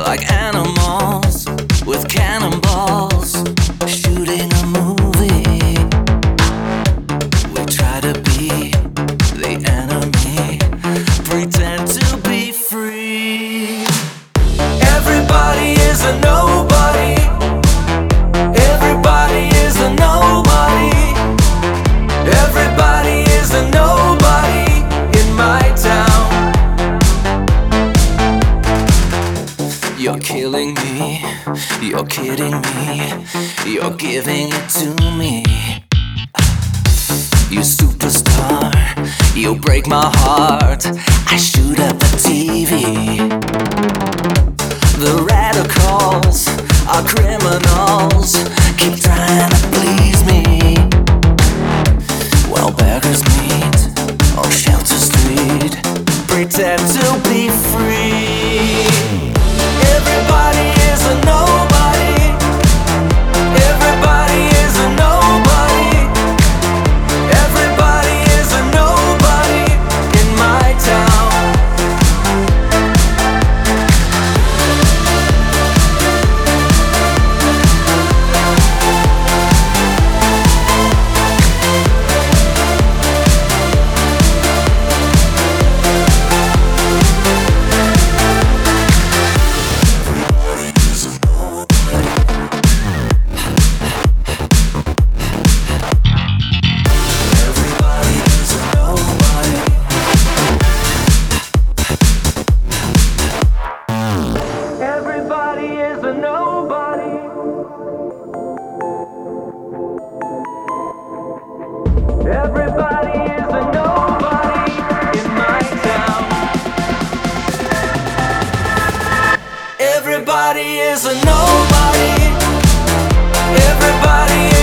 like animals with cannonballs, shooting a movie. We try to be the enemy, pretend to be free. Everybody is a nobody. Everybody is a nobody. Everybody is a nobody in my town. You're killing me, you're kidding me, you're giving it to me. You superstar, you break my heart. I shoot at the TV. The radicals are criminals, keep trying to please me. Well, beggars meet on Shelter Street, pretend to be free. Everybody is a nobody. Everybody is a nobody. Everybody is a nobody in my town. Everybody is a nobody in my town. Everybody is a nobody. Everybody